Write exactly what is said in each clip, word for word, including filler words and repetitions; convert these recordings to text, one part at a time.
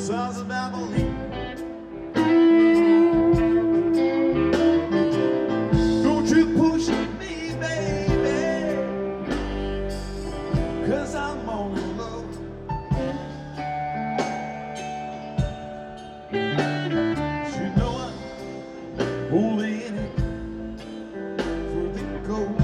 Sons of Babylon. Don't you push me, baby, 'cause I'm on the low. You know I'm only in it for the gold.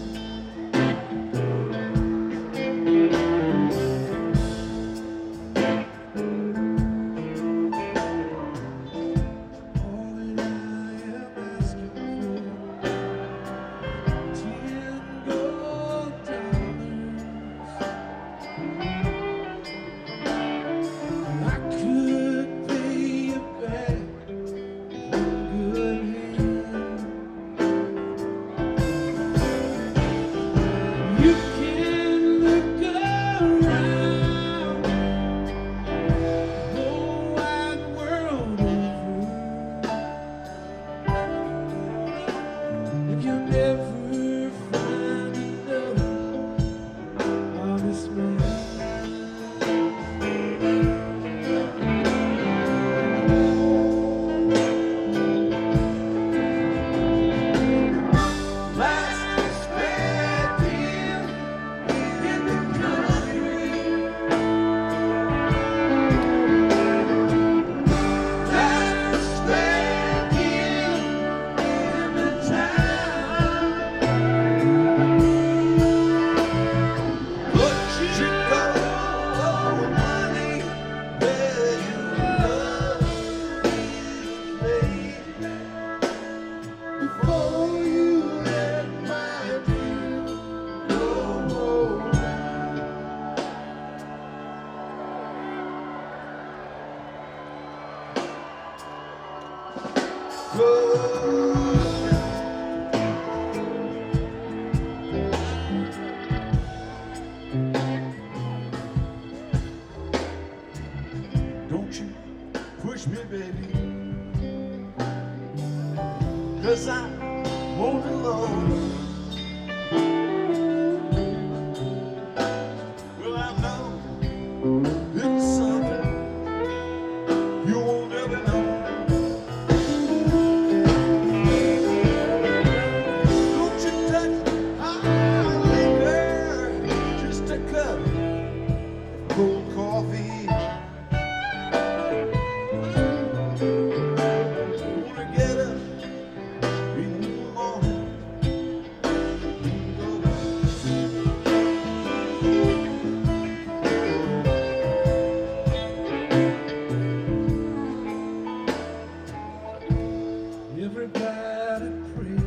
You can look around the whole wide world over, and you'll never find another honest man. Don't you push me, baby, 'cause I'm on the low. Well, I know it's something you won't ever know. Don't you touch my liquor, just a cup of cold coffee. Wanna get up in the morning and go. Everybody pray,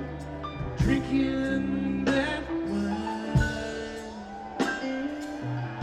drinking that wine.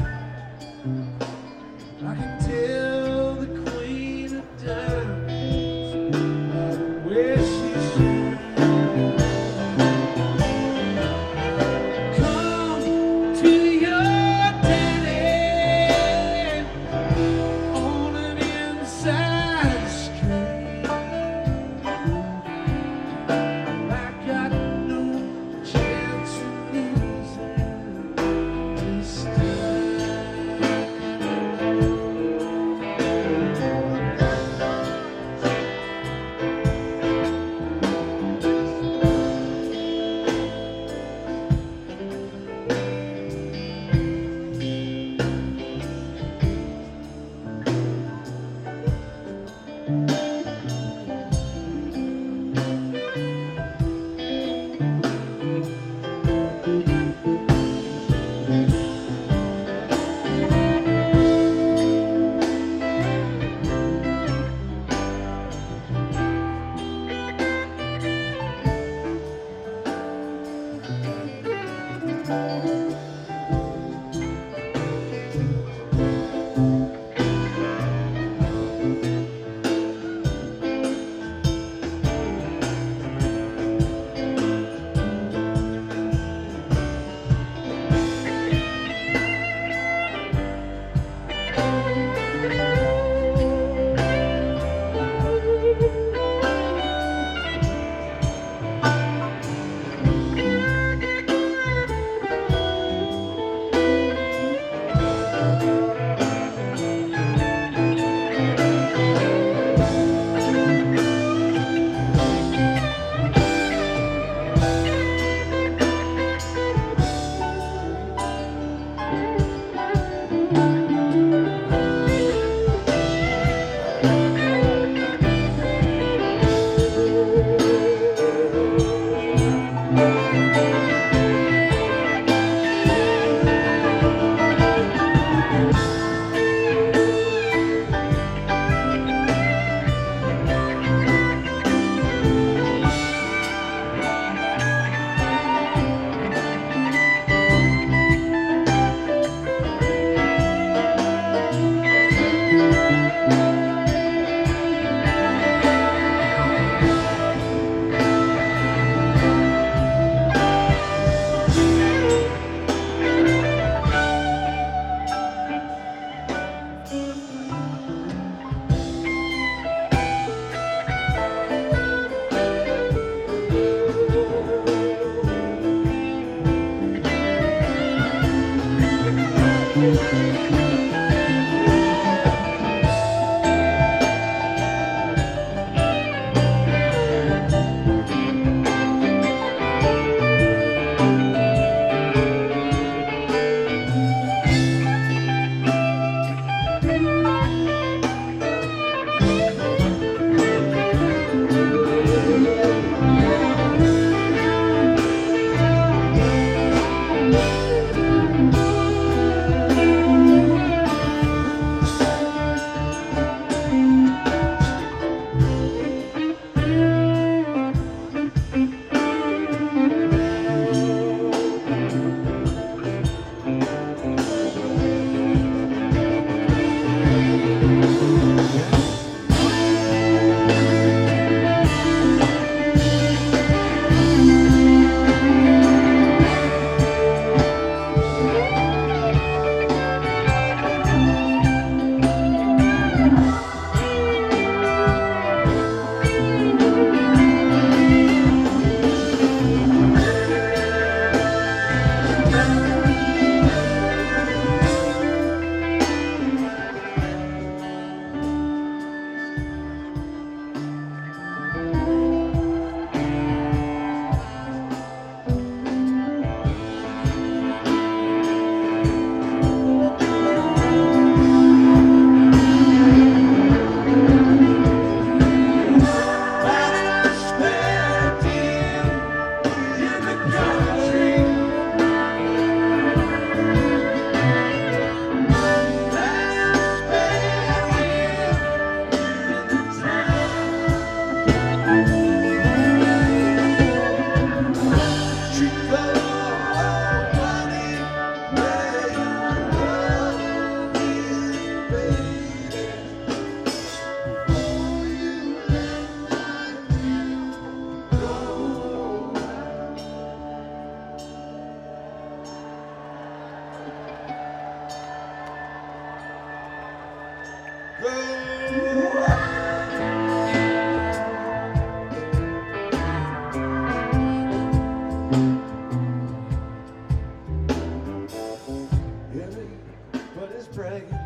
Everybody's bragging,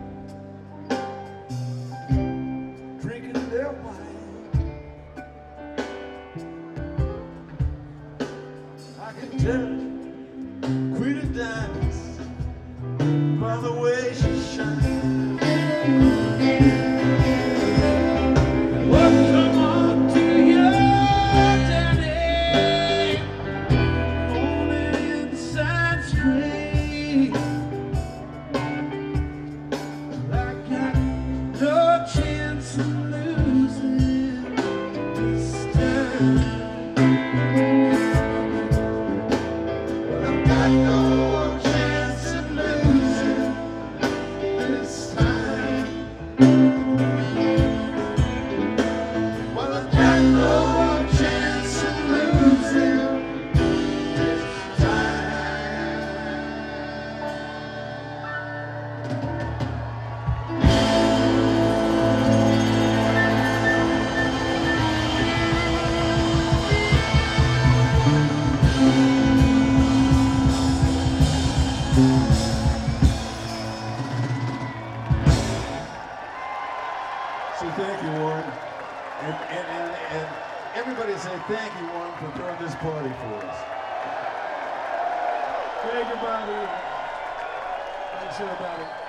drinking their wine. I can tell Queen of Diamonds by the way she shines. Welcome on to your journey, only inside straight. I got no chance of losing this time. Well, I've got no chance of losing this time. Well, I've got no chance of losing this time. So thank you, Warren. And, and, and, and everybody say thank you, Warren, for throwing this party for us. Thank you, Bobby. Thanks, everybody.